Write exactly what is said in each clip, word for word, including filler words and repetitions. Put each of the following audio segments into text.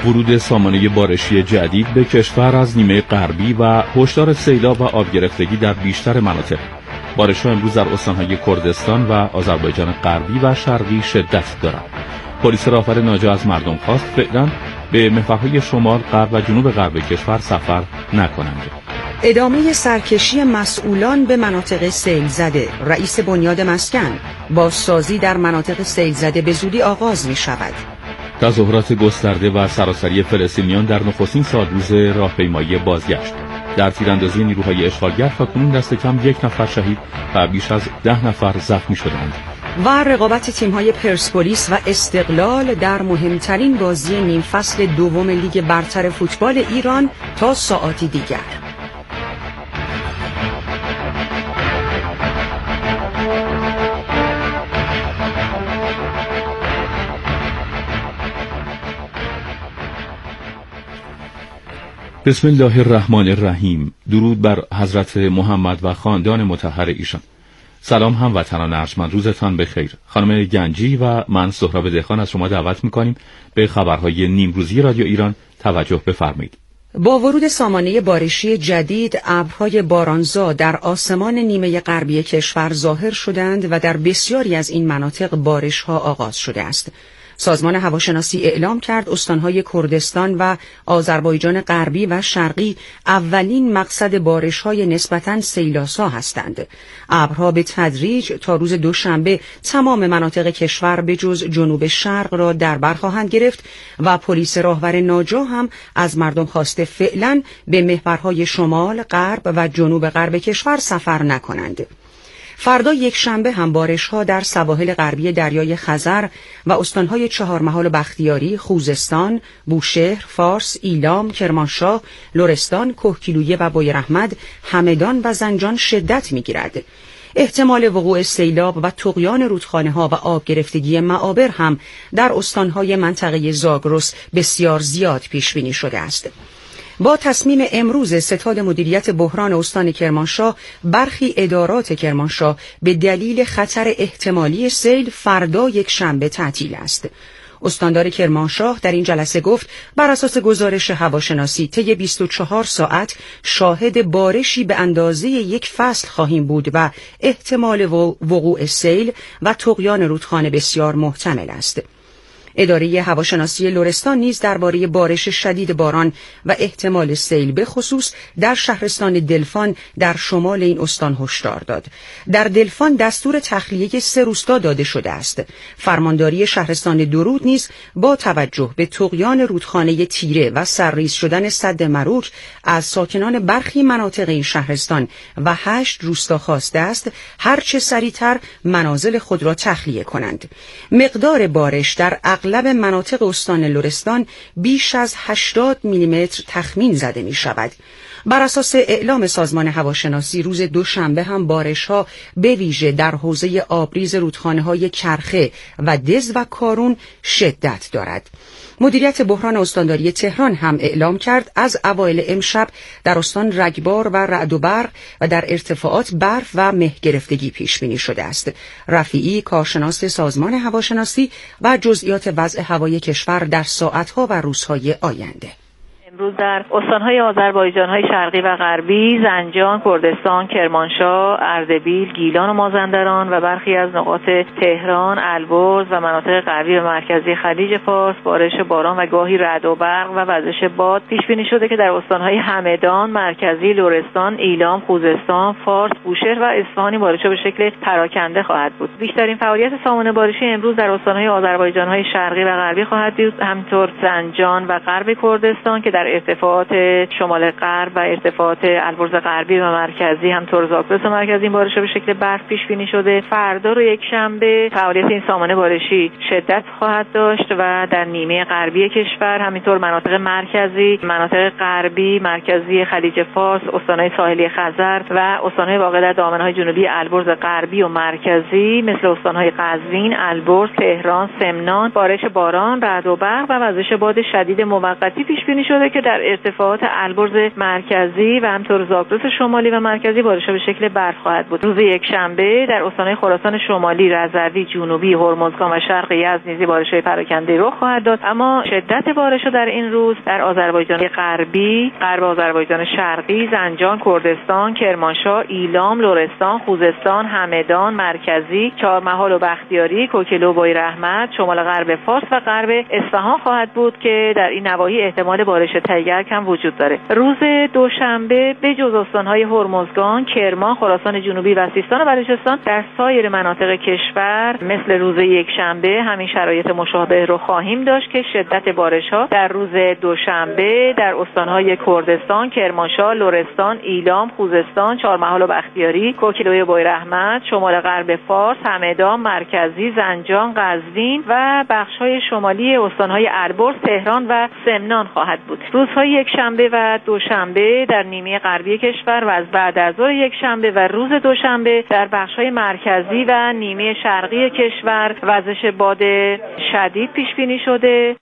ورود سامانه بارشی جدید به کشور از نیمه غربی و هشدار سیلاب و آب گرفتگی در بیشتر مناطق. بارش‌ها امروز در استان‌های کردستان و آذربایجان غربی و شرقی شدت دارند. پلیس راهبر ناجا از مردم خواست فعلا به محورهای شمال، غرب و جنوب غرب کشور سفر نکنند. ادامه سرکشی مسئولان به مناطق سیل زده. رئیس بنیاد مسکن: بازسازی در مناطق سیل زده به زودی آغاز می شود. تظاهرات گسترده و سراسری فلسطینیان در نخستین سالروز راهپیمایی بازگشت. در تیراندازی نیروهای اشغالگر تاکنون دست کم یک نفر شهید و بیش از ده نفر زخمی شدند. و رقابت تیم‌های پرسپولیس و استقلال در مهمترین بازی نیم فصل دوم لیگ برتر فوتبال ایران تا ساعاتی دیگر. بسم الله الرحمن الرحیم. درود بر حضرت محمد و خاندان مطهر ایشان. سلام هموطنان ارجمند، روزتان بخیر. خانم گنجی و من سهراب دهقان از شما دعوت می‌کنیم به خبرهای نیمروزی رادیو ایران توجه بفرمایید. با ورود سامانه بارشی جدید، ابرهای بارانزا در آسمان نیمه غربی کشور ظاهر شدند و در بسیاری از این مناطق بارش‌ها آغاز شده است. سازمان هواشناسی اعلام کرد استانهای کردستان و آذربایجان غربی و شرقی اولین مقصد بارش‌های نسبتاً سیلاسا هستند. ابرها به تدریج تا روز دوشنبه تمام مناطق کشور به جز جنوب شرق را در بر خواهند گرفت و پلیس راهبر ناجا هم از مردم خواسته فعلاً به محورهای شمال، غرب و جنوب غرب کشور سفر نکنند. فردا یک شنبه هم بارش‌ها در سواحل غربی دریای خزر و استان‌های چهارمحال و بختیاری، خوزستان، بوشهر، فارس، ایلام، کرمانشاه، لرستان، کهگیلویه و بویراحمد، همدان و زنجان شدت می‌گیرد. احتمال وقوع سیلاب و طغیان رودخانه‌ها و آب گرفتگی معابر هم در استان‌های منطقه زاگرس بسیار زیاد پیش‌بینی شده است. با تصمیم امروز ستاد مدیریت بحران استان کرمانشاه، برخی ادارات کرمانشاه به دلیل خطر احتمالی سیل فردا یک شنبه تعطیل است. استاندار کرمانشاه در این جلسه گفت بر اساس گزارش هواشناسی طی بیست و چهار ساعت شاهد بارشی به اندازه یک فصل خواهیم بود و احتمال وقوع سیل و طغیان رودخانه بسیار محتمل است. اداره هواشناسی لرستان نیز درباره بارش شدید باران و احتمال سیل به خصوص در شهرستان دلفان در شمال این استان هشدار داد. در دلفان دستور تخلیه سه روستا داده شده است. فرمانداری شهرستان درود نیز با توجه به طغیان رودخانه تیره و سرریز شدن سد مروک از ساکنان برخی مناطق این شهرستان و هشت روستا خواسته است هرچه سریعتر منازل خود را تخلیه کنند. مقدار بارش در اغلب مناطق استان لرستان بیش از هشتاد میلیمتر تخمین زده می شود. بر اساس اعلام سازمان هواشناسی روز دوشنبه هم بارش‌ها به ویژه در حوزه آبریز رودخانه‌های کرخه و دز و کارون شدت دارد. مدیریت بحران استانداری تهران هم اعلام کرد از اوایل امشب در استان رگبار و رعد و برق و در ارتفاعات برف و مه گرفتگی پیش بینی شده است. رفیعی، کارشناس سازمان هواشناسی و جزئیات وضع هوای کشور در ساعت‌ها و روزهای آینده. امروز در استان‌های آذربایجان‌های شرقی و غربی، زنجان، کردستان، کرمانشاه، اردبیل، گیلان و مازندران و برخی از نقاط تهران، البرز و مناطق غربی و مرکزی خلیج فارس بارش باران و گاهی رعد و برق و وزش باد پیش بینی شده که در استان‌های همدان، مرکزی، لرستان، ایلام، خوزستان، فارس، بوشهر و اصفهان بارش‌ها به شکل پراکنده خواهد بود. بیشترین فعالیت سامانه بارشی امروز در استان‌های آذربایجان‌های شرقی و غربی خواهد بود، همینطور زنجان و غرب کردستان که در ارتفاعات شمال غرب و ارتفاعات البرز غربی و مرکزی همطور زاگرس و مرکزی این بارش‌ها به شکل برف پیش بینی شده. فردا رو یک شنبه فعالیت این سامانه بارشی شدت خواهد داشت و در نیمه غربی کشور همینطور مناطق مرکزی، مناطق غربی، مرکزی خلیج فارس، استان‌های ساحلی خزر و استان‌های واقع در دامنه‌های جنوبی البرز غربی و مرکزی مثل استان‌های قزوین، البرز، تهران، سمنان بارش باران، رعد و برق و وزش باد شدید موقتی پیش بینی شده که در ارتفاعات البرز مرکزی و همطور زاگرس شمالی و مرکزی بارش‌ها به شکل برف خواهد بود. روز یکشنبه در استان‌های خراسان شمالی، رضوی، جنوبی، هرمزگان و شرق یزد نیز بارش‌های پراکنده رخ خواهد داد، اما شدت بارش‌ها در این روز در آذربایجان غربی، غرب آذربایجان شرقی، زنجان، کردستان، کرمانشاه، ایلام، لرستان، خوزستان، همدان، مرکزی، چهارمحال و بختیاری، کوکلو و بویراحمد، شمال غرب فارس و غرب اصفهان خواهد بود که در این نواحی احتمال بارش تگرگ هم وجود داره. روز دوشنبه به جز استان‌های هرمزگان، کرمان، خراسان جنوبی و سیستان و بلوچستان در سایر مناطق کشور مثل روز یکشنبه همین شرایط مشابه رو خواهیم داشت که شدت بارش‌ها در روز دوشنبه در استان‌های کردستان، کرمانشاه، لرستان، ایلام، خوزستان، چهارمحال و بختیاری، کوکلوی و بویراحمد، شمال غرب فارس، همدان، مرکزی، زنجان، قزوین و بخش‌های شمالی استان‌های البرز، تهران و سمنان خواهد بود. روزهای یکشنبه و دوشنبه در نیمه غربی کشور و از بعد از ظهر یکشنبه و روز دوشنبه در بخش‌های مرکزی و نیمه شرقی کشور وزش باد شدید پیش بینی شده.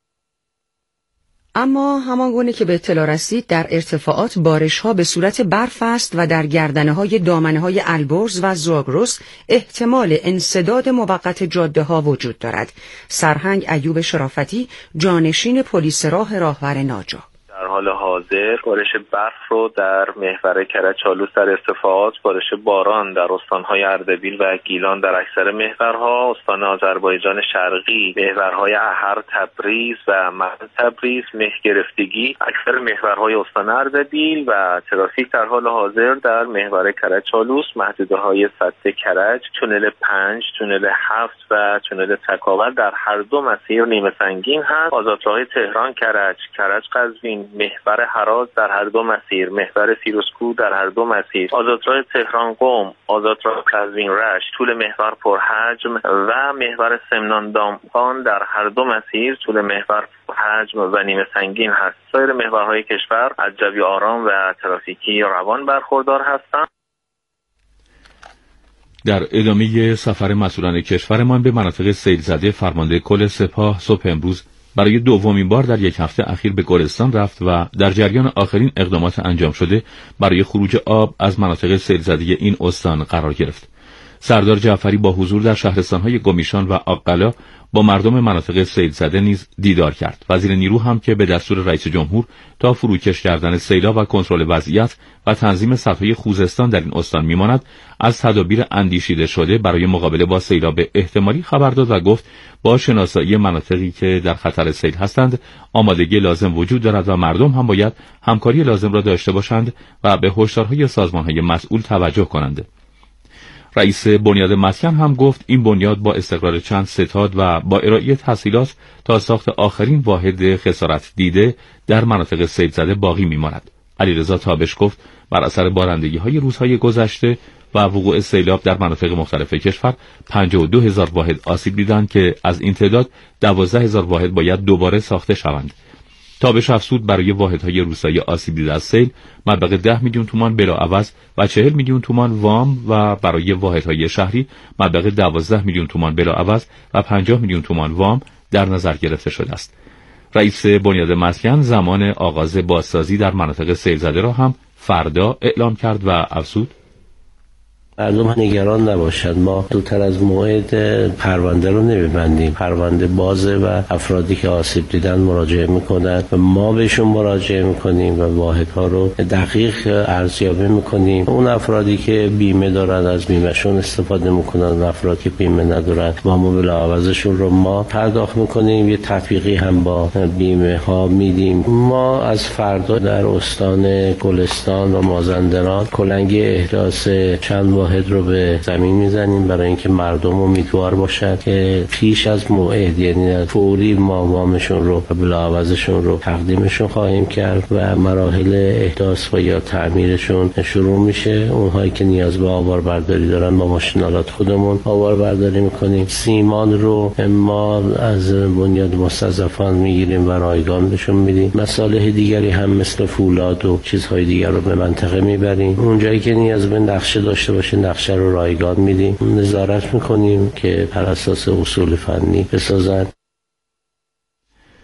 اما همانگونه که به اطلاع رسید در ارتفاعات بارش‌ها به صورت برف است و در گردنه‌های دامنه‌های البرز و زاگرس احتمال انسداد موقت جاده‌ها وجود دارد. سرهنگ ایوب شرافتی، جانشین پلیس راه راهور ناجا: در حال حاضر بارش برف رو در محور کرج-آلوس در ارتفاعات، بارش باران در استان‌های اردبیل و گیلان در اکثر محورها، استان آذربایجان شرقی، محورهای احر، تبریز و مرز تبریز، مه گرفتگی، اکثر محورهای استان اردبیل و ترافیک در حال حاضر در محور کرج-آلوس، محدوده‌های سد کرج، تونل پنج، تونل هفت و تونل تکاور در هر دو مسیر نیمه سنگین هست. آزادراه تهران کرج، کرج قزوین، محور هراز در هر دو مسیر، محور فیروزکوه در هر دو مسیر، آزادراه تهران قم، آزادراه قزوین رشت، طول محور پرحجم و محور سمنان دامغان در هر دو مسیر طول محور پرحجم و نیمه سنگین هست. سایر محورهای کشور از جوی آرام و ترافیکی روان برخوردار هستند. در ادامه سفر مسئولان کشورمان به مناطق سیل زده، فرمانده کل سپاه صبح امروز برای دومین بار در یک هفته اخیر به گلستان رفت و در جریان آخرین اقدامات انجام شده برای خروج آب از مناطق سیل زده این استان قرار گرفت. سردار جعفری با حضور در شهرستان‌های گمیشان و آقلا با مردم مناطق سیل زده نیز دیدار کرد. وزیر نیرو هم که به دستور رئیس جمهور تا فروکش کردن سیلاب و کنترل وضعیت و تنظیم سدهای خوزستان در این استان میماند، از تدابیر اندیشیده شده برای مقابله با سیلاب احتمالی خبر داد و گفت با شناسایی مناطقی که در خطر سیل هستند آمادگی لازم وجود دارد و مردم هم باید همکاری لازم را داشته باشند و به هشدارهای سازمان‌های مسئول توجه کنند. رئیس بنیاد مسکن هم گفت این بنیاد با استقرار چند ستاد و با ارائه تسهیلات تا ساخت آخرین واحد خسارت دیده در مناطق سیل زده باقی میماند. علیرضا تابش گفت بر اثر بارندگی‌های روزهای گذشته و وقوع سیلاب در مناطق مختلف کشور پنجاه و دو هزار واحد آسیب دیدند که از این تعداد دوازده هزار واحد باید دوباره ساخته شوند. تابش افزود برای واحدهای روستایی آسیب دیده از سیل مبلغ ده میلیون تومان بلاعوض و چهل میلیون تومان وام و برای واحدهای شهری مبلغ دوازده میلیون تومان بلاعوض و پنجاه میلیون تومان وام در نظر گرفته شده است. رئیس بنیاد مسکن زمان آغاز بازسازی در مناطق سیل زده را هم فردا اعلام کرد و افزود مردم نگران نباشند، ما زودتر از موعد پرونده رو نمیبندیم. پرونده بازه و افرادی که آسیب دیدن مراجعه میکنند و ما بهشون مراجعه میکنیم و واحدها رو دقیق ارزیابی میکنیم. اون افرادی که بیمه دارن از بیمهشون استفاده میکنن و افرادی که بیمه ندارن وام بلاعوضشون رو ما پرداخت میکنیم. یه تطبیقی هم با بیمه ها میدیم. ما از فردا در استان گلستان و مازندران کلنگ احداث چند واحد رو به زمین میزنیم برای اینکه مردم امیدوار باشند که پیش از موعد، یعنی فوری، ما وامشون رو و بلاعوضشون رو تقدیمشون خواهیم کرد و مراحل احداث و یا تعمیرشون شروع میشه. اونهایی که نیاز به آواربرداری دارن با ماشینالات خودمون آواربرداری میکنیم. سیمان رو ما از بنیاد مستضعفان میگیریم و رایگان بهشون میدیم. مصالح دیگری هم مثل فولاد و چیزهای دیگر رو به منطقه میبریم. اونجایی که نیاز به نقشه داشته باشه نقشه رو رایگان میدیم. نظارت میکنیم که بر اساس اصول فنی بسازن.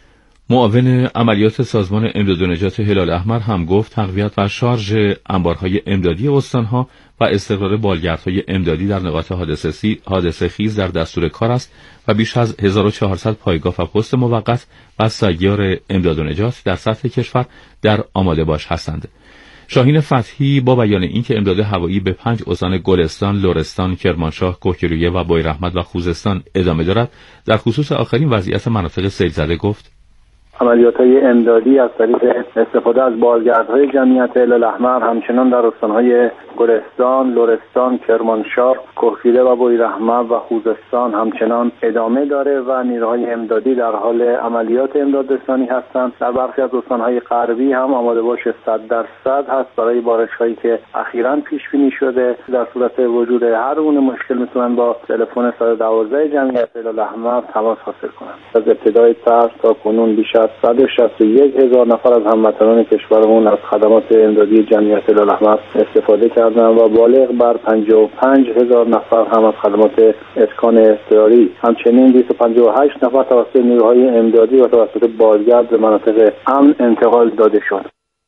معاون عملیات سازمان امداد و نجات هلال احمر هم گفت تقویت و شارژ انبارهای امدادی استانها و استقرار بالگردهای امدادی در نقاط حادثه خیز در دستور کار است و بیش از هزار و چهارصد پایگاه و پست موقت و سیار امداد و نجات در سطح کشور در آماده باش هستند. شاهین فتحی با بیان اینکه امداد هوایی به پنج استان گلستان، لرستان، کرمانشاه، کهگیلویه و بویراحمد و خوزستان ادامه دارد، در خصوص آخرین وضعیت مناطق سیل زده گفت: عملیات‌های امدادی از طریق استفاده از بالگردهای جمعیت هلال احمر همچنان در استان‌های گلستان، لرستان، کرمانشاه، کهگیلویه و بویراحمد و خوزستان همچنان ادامه داره و نیروهای امدادی در حال عملیات امداد رسانی هستند. در برخی از استان‌های غربی هم آماده باش صد درصد هست برای بارش‌هایی که اخیراً پیش بینی شده. در صورت وجود هر گونه مشکل میتونن با تلفن صد و دوازده جمعیت هلال احمر تماس حاصل کنند. از ابتدای ترس تا کنون بیش از صد و شصت و یک هزار نفر از هموطنان کشورمون از خدمات امدادی جمعیت هلال احمر استفاده کردند و بالغ بر پنجاه و پنج هزار نفر هم از خدمات اسکان اضطراری. همچنین دویست و پنجاه و هشت نفر توسط نیروهای امدادی و توسط بالگرد به مناطق امن انتقال داده شد.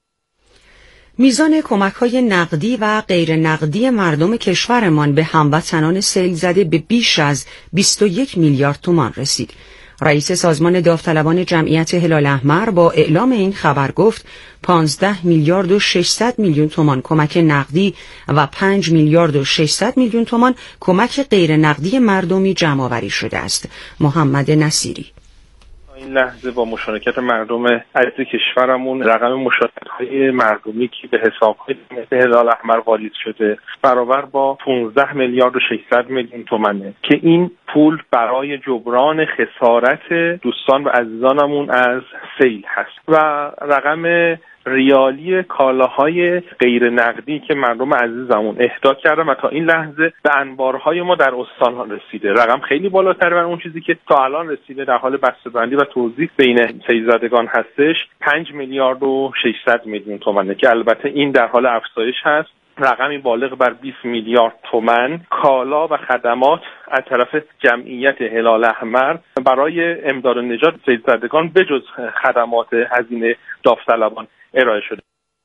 میزان کمک‌های نقدی و غیر نقدی مردم کشورمان به هموطنان سیل زده به بیش از بیست و یک میلیارد تومان رسید. رئیس سازمان داوطلبان جمعیت هلال احمر با اعلام این خبر گفت پانزده میلیارد و ششصد میلیون تومان کمک نقدی و پنج میلیارد و ششصد میلیون تومان کمک غیر نقدی مردمی جمع آوری شده است. محمد نصیری: این لحظه با مشارکت مردم عزیز کشورمون رقم مشارکت‌های مردمی که به حساب‌های هلال احمر واریز شده برابر با پانزده میلیارد و ششصد میلیون تومانه که این پول برای جبران خسارت دوستان و عزیزانمون از سیل هست و رقم ریالی کالاهای غیر نقدی که مردم عزیزمون اهدا کردن و تا این لحظه به انبارهای ما در استان‌ها رسیده. رقم خیلی بالاتر از اون چیزی که تا الان رسیده در حال بسته‌بندی و توزیع بین سیل زدگان هستش. پنج میلیارد و ششصد میلیون تومانه که البته این در حال افزایش هست. رقمی بالغ بر بیست میلیارد تومان کالا و خدمات از طرف جمعیت هلال احمر برای امداد و نجات سیل زدگان بجز خدمات هزینه داوطلبان ارائه شده.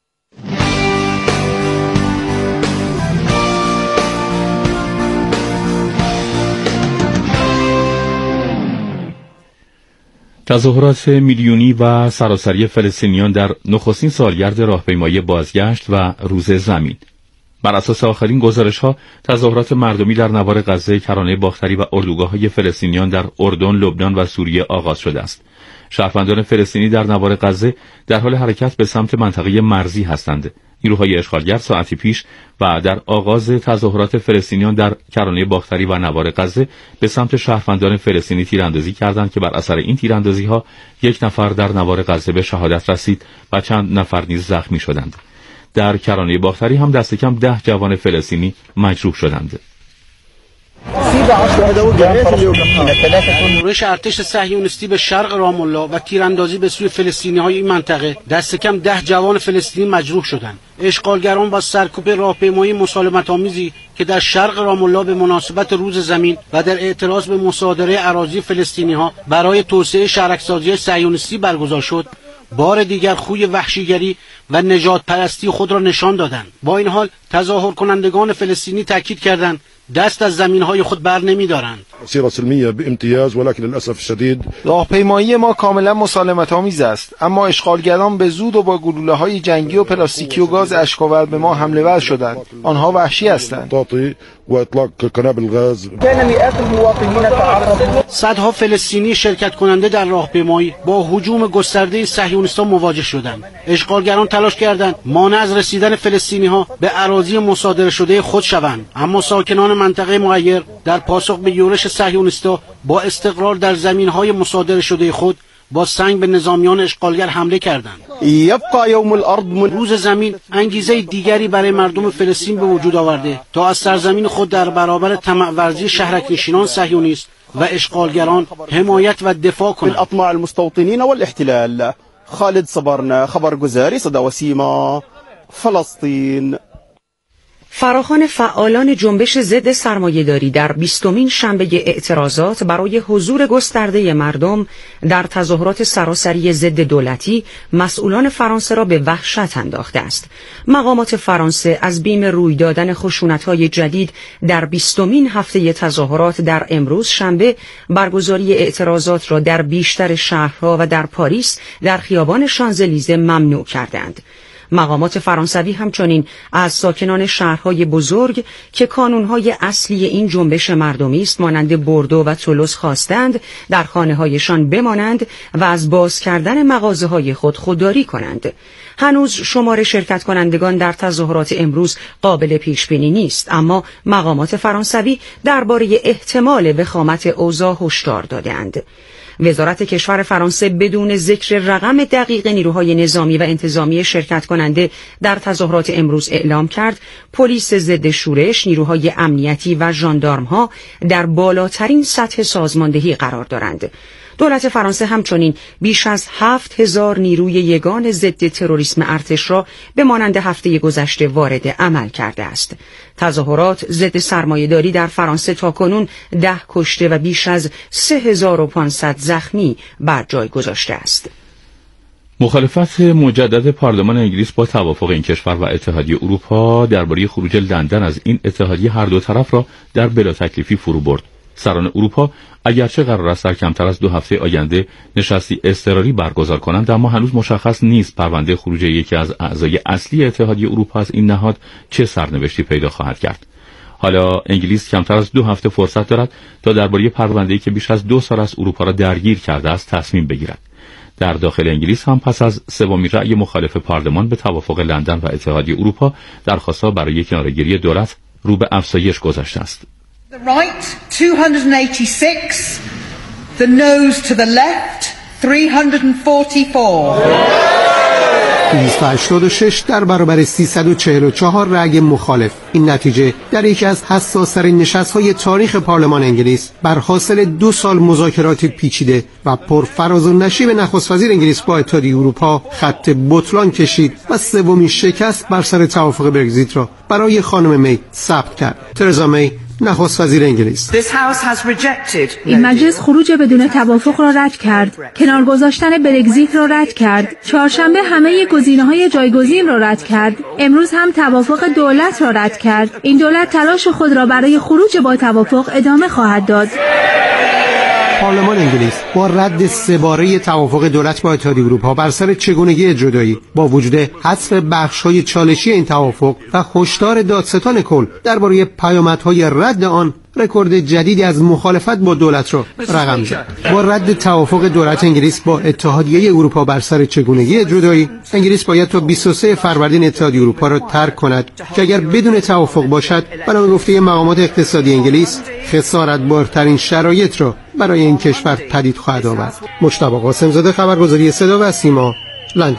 تظاهرات میلیونی و سراسری فلسطینیان در نخستین سالگرد راهپیمایی بازگشت و روز زمین. بر اساس آخرین گزارش‌ها، تظاهرات مردمی در نوار غزه، کرانه باختری و اردوگاه‌های فلسطینیان در اردن، لبنان و سوریه آغاز شده است. شهروندان فلسطینی در نوار غزه در حال حرکت به سمت منطقه مرزی هستند. نیروهای اشغالگر ساعتی پیش و در آغاز تظاهرات فلسطینیان در کرانه باختری و نوار غزه به سمت شهروندان فلسطینی تیراندازی کردند که بر اثر این تیراندازی‌ها یک نفر در نوار غزه به شهادت رسید و چند نفر نیز زخمی شدند. در کرانه باختری هم دست کم ده جوان فلسطینی مجروح شدند. یورش ارتش صهیونیستی به شرق رام الله و تیراندازی به سوی فلسطینی‌های این منطقه دست کم ده جوان فلسطینی مجروح شدند. اشغالگران با سرکوب راهپیمایی مسالمت‌آمیزی که در شرق رام الله به مناسبت روز زمین و در اعتراض به مصادره اراضی فلسطینی‌ها برای توسعه شهرک‌سازی صهیونیستی برگزار شد، بار دیگر خوی وحشیگری و نجات پرستی خود را نشان دادند. با این حال تظاهر کنندگان فلسطینی تاکید کردند دست از زمین‌های خود بر نمی‌دارند. مسیر سلمیه بامتیاز ولکن للاسف الشدید راهپیمایی ما کاملا مسالمت‌آمیز است، اما اشغالگران به زود و با گلوله‌های جنگی و پلاستیکی و گاز اشک‌آور به ما حمله ور شدند. آنها وحشی هستند. و اطلاق قنابل الغاز. صدها فلسطینی شرکت کننده در راهپیمایی با هجوم گسترده صهیونیستان مواجه شدند. اشغالگران تلاش کردند مانع از رسیدن فلسطینی‌ها به اراضی مصادره شده خود شوند، اما ساکنان منطقه مغیر در پاسخ به یورش صهیونیست‌ها با استقرار در زمین‌های مصادره شده خود با سنگ به نظامیان اشغالگر حمله کردند. یبقى یوم الارض من روز زمین انگیزه دیگری برای مردم فلسطین به وجود آورده تا از سرزمین خود در برابر طمع ورزی شهرک‌نشینان صهیونیست و اشغالگران حمایت و دفاع کنند. اطماع المستوطنین والاحتلال. خالد صبرنا، خبرگزاری صدا و سیما، فلسطین. فراخوان فعالان جنبش ضد سرمایه‌داری در بیستمین شنبه اعتراضات برای حضور گسترده مردم در تظاهرات سراسری ضد دولتی مسئولان فرانسه را به وحشت انداخته است. مقامات فرانسه از بیم روی دادن خشونت‌های جدید در بیستمین هفته تظاهرات در امروز شنبه برگزاری اعتراضات را در بیشتر شهرها و در پاریس در خیابان شانزلیزه ممنوع کردند. مقامات فرانسوی همچنین از ساکنان شهرهای بزرگ که کانونهای اصلی این جنبش مردمی است مانند بوردو و تولوز خواستند در خانه‌هایشان بمانند و از باز کردن مغازه‌های خود خودداری کنند. هنوز شمار شرکت کنندگان در تظاهرات امروز قابل پیش بینی نیست، اما مقامات فرانسوی درباره احتمال وخامت اوضاع هشدار دادند. وزارت کشور فرانسه بدون ذکر رقم دقیق نیروهای نظامی و انتظامی شرکت کننده در تظاهرات امروز اعلام کرد پلیس ضد شورش، نیروهای امنیتی و ژاندارم‌ها در بالاترین سطح سازماندهی قرار دارند. دولت فرانسه همچنین بیش از هفت هزار نیروی یگان ضد تروریسم ارتش را به مانند هفته گذشته وارد عمل کرده است. تظاهرات ضد سرمایه‌داری در فرانسه تاکنون ده کشته و بیش از سه هزار و پانصد زخمی بر جای گذاشته است. مخالفت مجدد پارلمان انگلیس با توافق این کشور و اتحادیه اروپا درباره خروج لندن از این اتحادیه هر دو طرف را در بلا تکلیفی فرو برد. سران اروپا اگرچه قرار است در کمتر از دو هفته آینده نشستی اضطراری برگزار کنند، اما هنوز مشخص نیست پرونده خروج یکی از اعضای اصلی اتحادیه اروپا از این نهاد چه سرنوشتی پیدا خواهد کرد. حالا انگلیس کمتر از دو هفته فرصت دارد تا درباره پرونده‌ای که بیش از دو سال از اروپا را درگیر کرده است تصمیم بگیرد. در داخل انگلیس هم پس از سومین رأی مخالف پارلمان به توافق لندن و اتحادیه اروپا درخواست‌ها برای کناره‌گیری دولت رو به افزایش گذاشته است. The right two hundred eighty-six, the noes to the left three hundred forty-four. دویست و هشتاد و شش در برابر سیصد و چهل و چهار رأی مخالف. این نتیجه در یکی از حساس‌ترین نشست‌های تاریخ پارلمان انگلیس بر حاصل دو سال مذاکرات پیچیده و پرفراز و نشیب نخست وزیر انگلیس با اتحادیه اروپا خط بطلان کشید و سومین شکست بر سر توافق برگزیت را برای خانم می ثبت کرد. ترزا می نخست وزیر انگلیس: این مجلس خروج بدون توافق را رد کرد، کنار گذاشتن برگزیت را رد کرد، چهارشنبه همه گزینه‌های جایگزین را رد کرد، امروز هم توافق دولت را رد کرد. این دولت تلاش خود را برای خروج با توافق ادامه خواهد داد. پارلمان انگلیس با رد سه‌باره توافق دولت با اتحادیه اروپا بر سر چگونگی اجرایی با وجود حذف بخش‌های چالشی این توافق و هشدار دادستان کل درباره پیامدهای رد آن رکورد جدیدی از مخالفت با دولت را رقم زد. با رد توافق دولت انگلیس با اتحادیه اروپا بر سر چگونگی اجرایی، انگلیس باید تا بیست و سوم فروردین اتحادیه اروپا را ترک کند که اگر بدون توافق باشد بنا به گفته مقامات اقتصادی انگلیس خسارتبارترین شرایط را برای این کشور پدید خواهد آورد. مجتبی قاسم‌زاده، خبرگزاری صدا و سیما، لندن.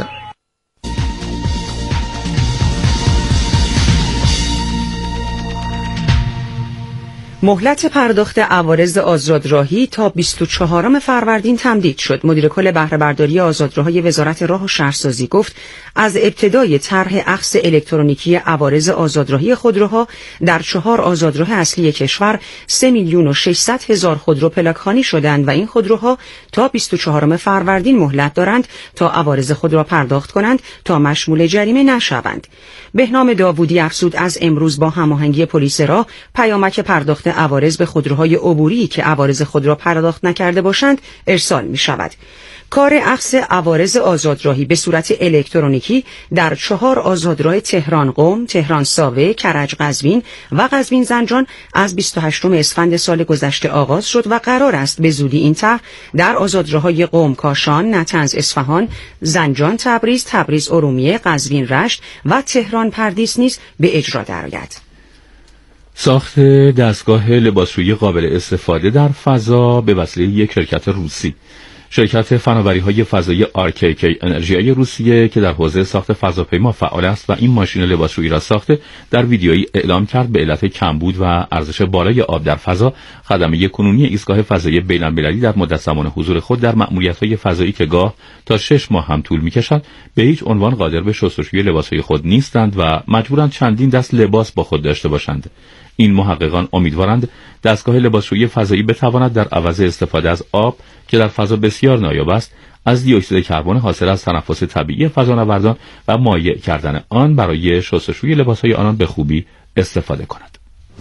مهلت پرداخت عوارض آزادراهی تا بیست و چهارم فروردین تمدید شد. مدیر کل بهره برداری آزادراهی وزارت راه و شهرسازی گفت از ابتدای طرح اخذ الکترونیکی عوارض آزادراهی خودروها در چهار آزادراه اصلی کشور سه میلیون و ششصد هزار خودرو پلاک‌خوانی شدند و این خودروها تا بیست و چهارم فروردین مهلت دارند تا عوارض خود را پرداخت کنند تا مشمول جریمه نشوند. بهنام داوودی افزود از امروز با هماهنگی پلیس راه پیامک پرداخت عوارض به خودروهای عبوری که عوارض خود را پرداخت نکرده باشند ارسال می شود. کار اخذ عوارض آزادراهی به صورت الکترونیکی در چهار آزادراه تهران قم، تهران ساوه، کرج قزوین و قزوین زنجان از بیست و هشتم اسفند سال گذشته آغاز شد و قرار است به زودی این طرح در آزادراه‌های قم، کاشان، نطنز اصفهان، زنجان تبریز، تبریز ارومیه، قزوین رشت و تهران پردیس نیز به اجرا درآید. ساخت دستگاه لباسشویی قابل استفاده در فضا به وسیله یک شرکت روسی. شرکت فناوری‌های فضایی آر کی کی انرژی روسیه که در حوزه ساخت فضاپیما فعال است و این ماشین لباسشویی را ساخته، در ویدیویی اعلام کرد به علت کمبود و ارزش بالای آب در فضا، خدمه کنونی ایستگاه فضایی بین‌المللی در مدت زمان حضور خود در مأموریت‌های فضایی که گاه تا شش ماه هم طول می‌کشد، به هیچ عنوان قادر به شستشوی لباس‌های خود نیستند و مجبورند چندین دست لباس با خود داشته باشند. این محققان امیدوارند دستگاه لباسشویی فضایی بتواند در عوض استفاده از آب که در فضا بسیار نایاب است، از دی اکسید کربن حاصل از تنفس طبیعی فضانوردان و مایع کردن آن برای شستشوی لباسهای آنان به خوبی استفاده کند.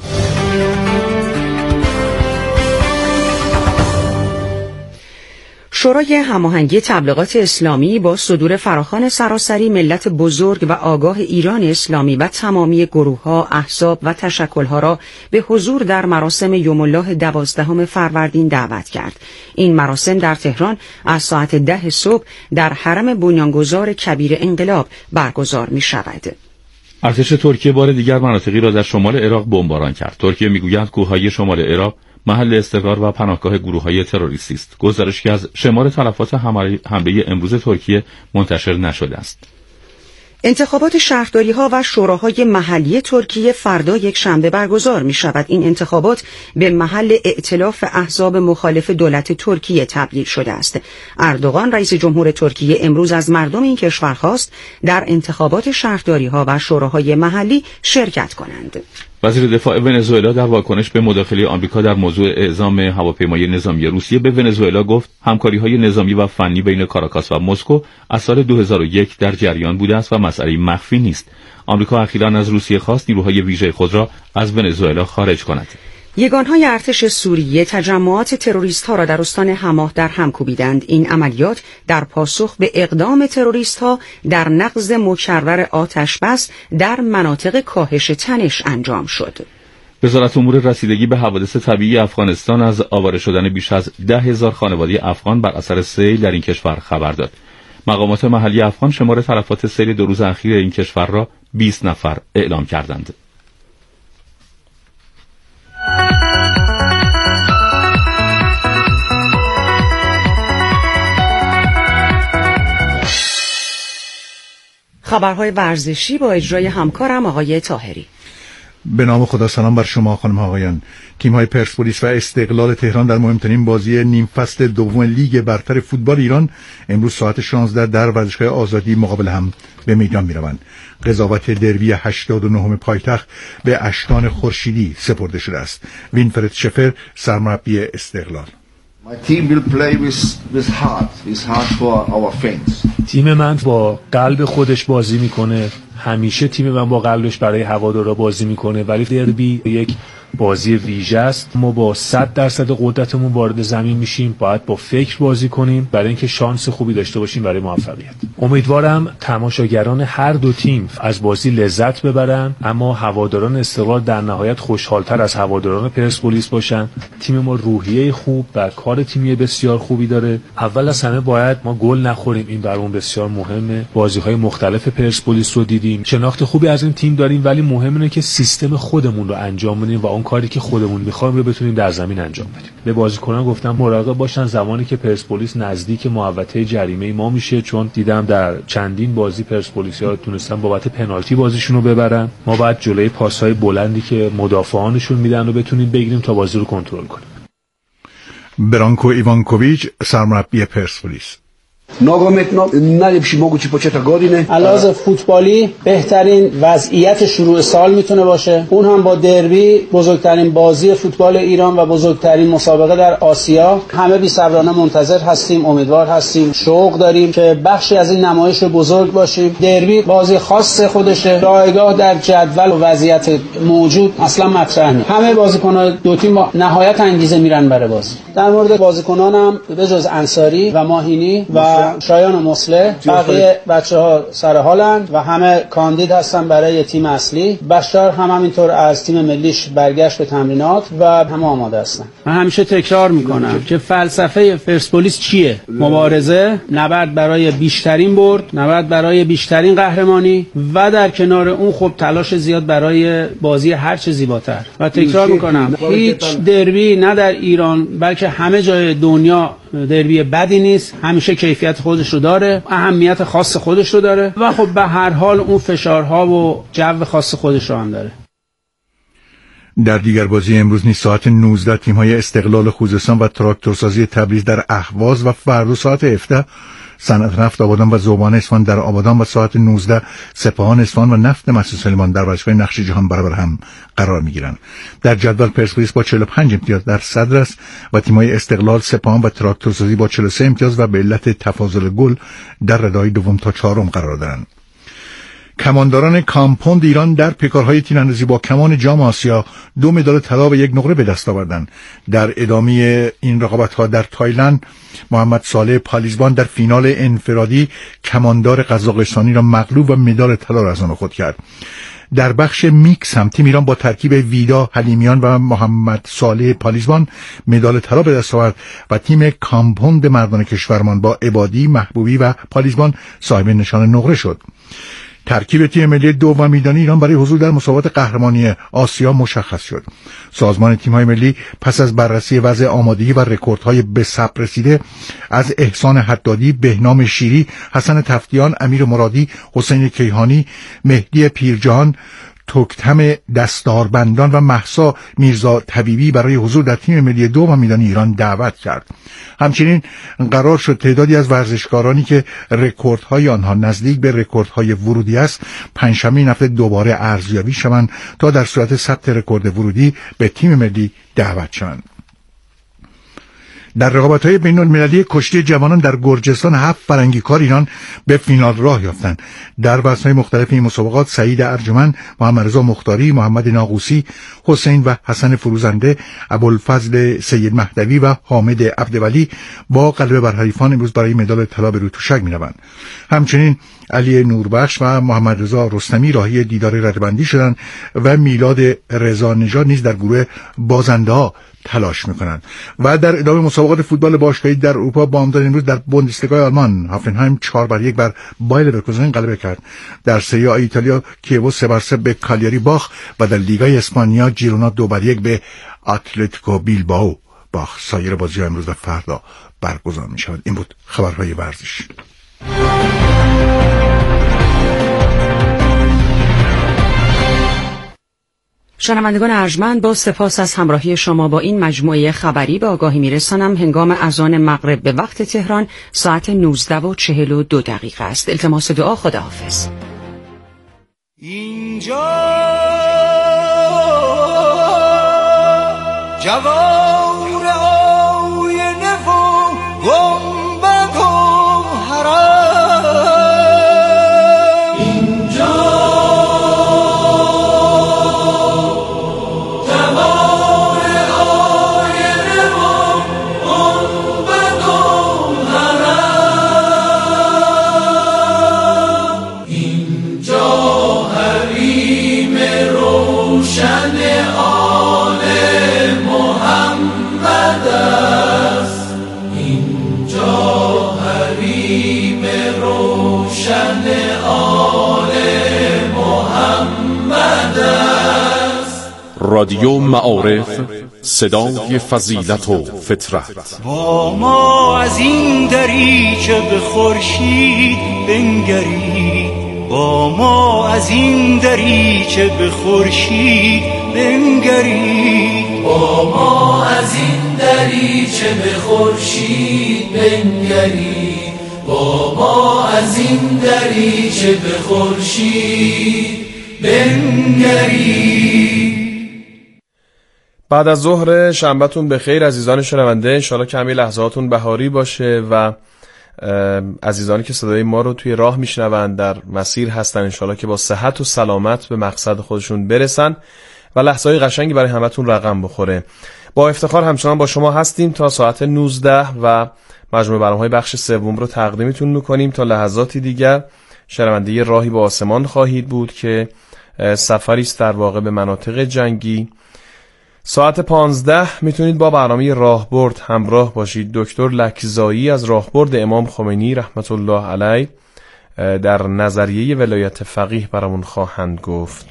شورای هماهنگی تبلیغات اسلامی با صدور فراخوان سراسری ملت بزرگ و آگاه ایران اسلامی و تمامی گروه‌ها، احزاب و تشکل‌ها را به حضور در مراسم یوم الله دوازدهم فروردین دعوت کرد. این مراسم در تهران از ساعت ده صبح در حرم بنیانگذار کبیر انقلاب برگزار می‌شود. ارتش ترکیه بار دیگر مناطقی را در شمال عراق بمباران کرد. ترکیه می‌گوید کوههای شمال عراق محل استقرار و پناهگاه گروه‌های تروریستی است. گزارشی از شمار تلفات حمله امروز ترکیه منتشر نشده است. انتخابات شهرداری‌ها و شوراهای محلی ترکیه فردا یک شنبه برگزار می‌شود. این انتخابات به محل ائتلاف احزاب مخالف دولت ترکیه تبدیل شده است. اردوغان رئیس جمهور ترکیه امروز از مردم این کشور خواست در انتخابات شهرداری‌ها و شوراهای محلی شرکت کنند. وزیر دفاع ونزوئلا در واکنش به مداخله آمریکا در موضوع اعزام هواپیمای نظامی روسیه به ونزوئلا گفت همکاری‌های نظامی و فنی بین کاراکاس و مسکو از سال دو هزار و یک در جریان بوده است و مسئله مخفی نیست. آمریکا اخیراً از روسیه خواست نیروهای ویژه خود را از ونزوئلا خارج کند. یگانهای ارتش سوریه تجمعات تروریست‌ها را در استان حماه در هم کوبیدند. این عملیات در پاسخ به اقدام تروریست‌ها در نقض مکرر آتش‌بس در مناطق کاهش تنش انجام شد. وزارت امور رسیدگی به حوادث طبیعی افغانستان از آواره شدن بیش از ده هزار خانواده افغان بر اثر سیل در این کشور خبر داد. مقامات محلی افغان شمار تلفات سیل دو روز اخیر این کشور را بیست نفر اعلام کردند. خبرهای ورزشی با اجرای همکارم آقای طاهری. به نام خدا، سلام بر شما خانم آقایان. تیم‌های پرسپولیس و استقلال تهران در مهمترین بازی نیم فصل دوم لیگ برتر فوتبال ایران امروز ساعت شانزده در ورزشگاه آزادی مقابل هم به میدان می‌روند. قضاوت دربی هشتاد و نهم پایتخت به اشکان خورشیدی سپرده شده است. وینفرد شفر سرمربی استقلال: My team will play with with heart, with heart for our fans. تیم من با قلب خودش بازی میکنه. همیشه تیم من با قلبش برای هوادارا بازی میکنه، ولی دربی یک بازی ویژه است. ما با صد درصد قدرتمون وارد زمین میشیم، باید با فکر بازی کنیم برای اینکه شانس خوبی داشته باشیم برای موفقیت. امیدوارم تماشاگران هر دو تیم از بازی لذت ببرن، اما هواداران استقلال در نهایت خوشحالتر از هواداران پرسپولیس باشن. تیم ما روحیه خوب و کار تیمی بسیار خوبی داره. اول از همه باید ما گل نخوریم، این برامون بسیار مهمه. بازی‌های مختلف پرسپولیس رو دیدیم، شناخت خوبی از این تیم داریم، ولی مهم اینه که سیستم خودمون رو انجام بدیم و اون کاری که خودمون می‌خوایم رو بتونیم در زمین انجام بدیم. به بازیکنان گفتم مراقب باشن زمانی که پرسپولیس نزدیک محوطه جریمه ما میشه، چون دیدم در چندین بازی پرسپولیسی‌ها تونستن بابت پنالتی بازیشون رو ببرن. ما باید جلوی پاس‌های بلندی که مدافعانشون میدن رو بتونیم بگیریم تا بازی رو کنترل کنیم. برانکو ایوانکوویچ سرمربی پرسپولیس: Nogomet najljepši mogući početak godine. علاوه فوتبالی بهترین وضعیت شروع سال میتونه باشه. اون هم با دربی، بزرگترین بازی فوتبال ایران و بزرگترین مسابقه در آسیا. همه بی‌صبرانه منتظر هستیم، امیدوار هستیم، شوق داریم که بخشی از این نمایش بزرگ باشیم. دربی بازی خاص خودشه، جایگاه در جدول و وضعیت موجود اصلا مطرح نیست. همه بازیکن‌ها دو تیم با نهایت انگیزه میرن برای بازی. در مورد بازیکنانم به جز انصاری و ماهینی و شایان و مصلح، بقیه بچه ها سر حالند و همه کاندید هستن برای تیم اصلی. بشار هم همینطور از تیم ملیش برگشت به تمرینات و همه آماده هستن. من همیشه تکرار میکنم که فلسفه پرسپولیس چیه؟ مبارزه، نبرد برای بیشترین برد، نبرد برای بیشترین قهرمانی و در کنار اون خب تلاش زیاد برای بازی هر چه زیباتر. و تکرار میکنم هیچ دربی نه در ایران بلکه همه جای دنیا دربی بدی نیست، همیشه کیفیت خودش رو داره، اهمیت خاص خودش رو داره و خب به هر حال اون فشارها و جو خاص خودش رو هم داره. در دیگر بازی امروز نیز ساعت نوزده تیم‌های استقلال خوزستان و تراکتورسازی تبریز در اهواز و فردا ساعت هفده صنعت نفت آبادان و ذوبان اصفهان در آبادان و ساعت نوزده سپاهان اصفهان و نفت مسعود سلیمان در ورزشگاه نقش جهان برابر هم قرار می‌گیرند. در جدول پرسپولیس با چهل و پنج امتیاز در صدر است و تیم‌های استقلال، سپاهان و تراکتورسازی با چهل و سه امتیاز و به علت تفاضل گل در رده‌های دوم تا چهارم قرار دارند. کمانداران کامپوند ایران در پیکارهای تیراندازی با کمان جام آسیا دو مدال طلا و یک نقره به دست آوردند. در ادامه این رقابت‌ها در تایلند محمد صالح پالیزبان در فینال انفرادی کماندار قزاقستانی را مغلوب و مدال طلا را از آن خود کرد. در بخش میکس هم تیم ایران با ترکیب ویدا حلیمیان و محمد صالح پالیزبان مدال طلا به دست آورد و تیم کامپوند مردان کشورمان با عبادی، محبوبی و پالیزبان صاحب نشان نقره شد. ترکیب تیم ملی دو و میدانی ایران برای حضور در مسابقات قهرمانی آسیا مشخص شد. سازمان تیم‌های ملی پس از بررسی وضع آمادگی و رکوردهای به ثبت رسیده از احسان حدادی، بهنام شیری، حسن تفتیان، امیر مرادی، حسین کیهانی، مهدی پیرجهان، توکتم دستاربندان و مهسا میرزا طبیبی برای حضور در تیم ملی دو و میدانی ایران دعوت کرد. همچنین قرار شد تعدادی از ورزشکارانی که رکوردهای آنها نزدیک به رکوردهای ورودی است پنجشنبه این هفته دوباره ارزیابی شوند تا در صورت ثبت رکورد ورودی به تیم ملی دعوت شوند. در رقابت‌های بین‌المللی کشتی جوانان در گرجستان هفت فرنگیکار ایران به فینال راه یافتند. در بحث‌های مختلف این مسابقات سعید ارجمند، محمد رضا مختاری، محمد ناقوسی، حسین و حسن فروزنده، ابوالفضل سید مهدوی و حامد عبدولی با غلبه بر حریفان امروز برای مدال طلا به روتوشک می‌روند. همچنین علی نوربخش و محمد رضا رستمی راهی دیدار ردبندی شدند و میلاد رضا نژاد نیز در گروه بازنده‌ها تلاش میکنند. و در ادامه مسابقات فوتبال باشگاهی در اروپا بامداد امروز در بوندسلیگا آلمان هافنهایم چهار بر یک بر بایر لورکوزن غلبه کرد. در سری آ ایتالیا کیوو سه بر سه به کالیاری باخت و در لیگای اسپانیا جیرونا دو بر یک به اتلتیکو بیلبائو باخت. سایر بازی‌ها امروز و فردا برگزار می‌شود. این بود خبرهای ورزش. شنوندگان ارجمند، با سپاس از همراهی شما با این مجموعه خبری به آگاهی میرسانم هنگام اذان مغرب به وقت تهران ساعت نوزده و چهل و دو دقیقه است. التماس دعا. خداحافظ. اینجا جوار آینه و گنبد و حرم، اینجا جوار آینه و گنبد و حرم، اینجا حریم روشن آل محمد است، اینجا حریم روشن آل محمد است. رادیو معارف، صدای فضیلت و فطرت. با ما از این دریچه به خورشید بنگرید، با ما از این دریچه به خورشید بنگرید، با ما از این دریچه به خورشید بنگرید، با ما از این دریچه به خورشید بنگرید. بعد از ظهر شنبهتون به خیر عزیزان شنونده. انشالله که همه لحظاتون بهاری باشه و عزیزانی که صدای ما رو توی راه میشنوند در مسیر هستن انشالله که با صحت و سلامت به مقصد خودشون برسن و لحظه‌های قشنگی برای همتون رقم بخوره. با افتخار همچنان با شما هستیم تا ساعت نوزده و مجموعه برنامه‌های بخش سوم رو تقدیمتون میکنیم. تا لحظاتی دیگر شنونده راهی به آسمان خواهید بود که سفری است در واقع به مناطق جنگی. ساعت پانزده میتونید با برنامه راهبرد همراه باشید. دکتر لکزایی از راهبرد امام خمینی رحمت الله علیه در نظریه ولایت فقیه برامون خواهند گفت.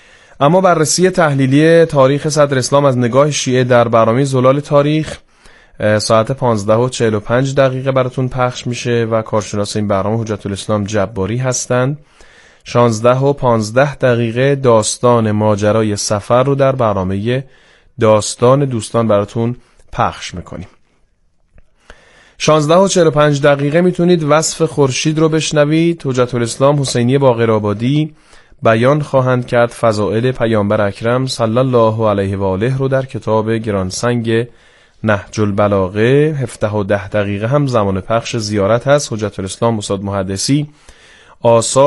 اما بررسی تحلیلی تاریخ صدر اسلام از نگاه شیعه در برنامه زلال تاریخ ساعت پانزده و چهل و پنج دقیقه براتون پخش میشه و کارشناس این برنامه حجت الاسلام جباری هستند. شانزده و پانزده دقیقه داستان ماجرای سفر رو در برنامه داستان دوستان براتون پخش میکنیم. شانزده و چهل و پنج دقیقه میتونید وصف خورشید رو بشنوید. حجت الاسلام حسینی باقرآبادی بیان خواهند کرد فضائل پیامبر اکرم صلی الله علیه و آله رو در کتاب گرانسنگ نهج البلاغه. هفده و ده دقیقه هم زمان پخش زیارت هست. حجت الاسلام استاد محدثی آثار